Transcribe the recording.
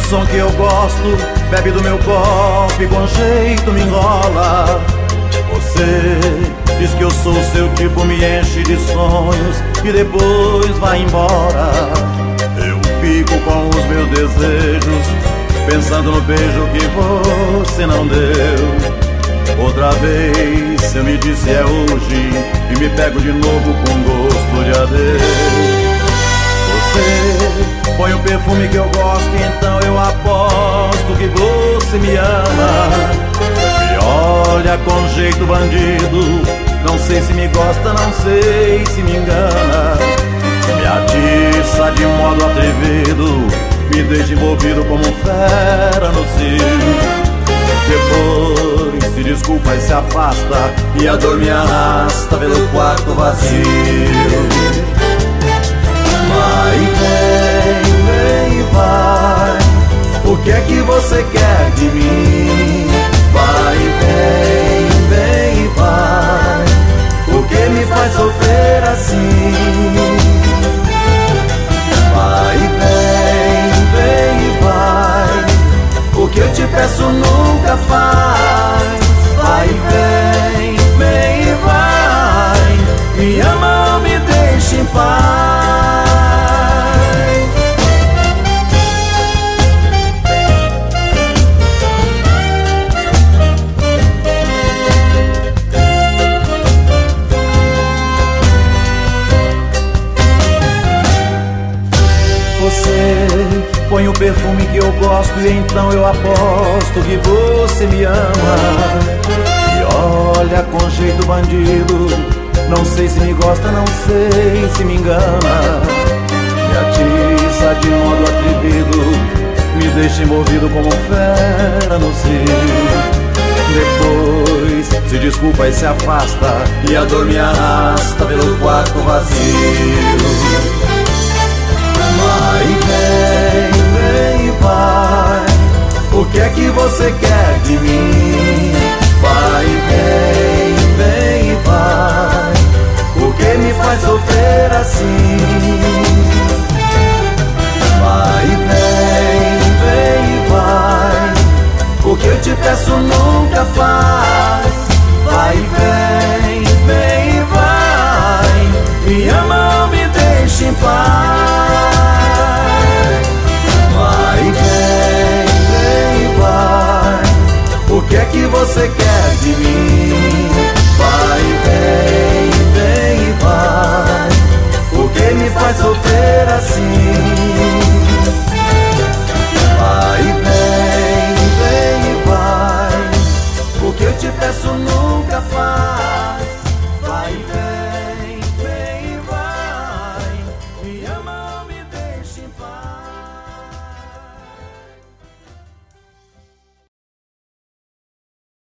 som que eu gosto, bebe do meu copo e com jeito me enrola. Você diz que eu sou seu tipo, me enche de sonhos e depois vai embora. Eu fico com os meus desejos, pensando no beijo que você não deu. Outra vez eu me disse é hoje e me pego de novo com gosto de adeus. Você põe o perfume que eu gosto e então eu aposto que você me ama. Me olha com jeito bandido, não sei se me gosta, não sei se me engana. Me atiça de modo atrevido, me deixa envolvido como um fera no cio. Depois se desculpa e se afasta, e a dor me arrasta pelo quarto vazio. Vai, vem, vai, o que é que você quer de mim? Vai, vem, vai, o que me faz sofrer assim? Vai, vem, vai, o que eu te peço nunca faz. Vai, vem, vai, me ama ou me deixa em paz. Você põe o perfume que eu gosto e então eu aposto que você me ama. E olha com jeito bandido, não sei se me gosta, não sei se me engana. Me atiça de modo atrevido, me deixa envolvido como fera no cio. Depois se desculpa e se afasta, e a dor me arrasta pelo quarto vazio. Vai, vem, vai, o que é que você quer?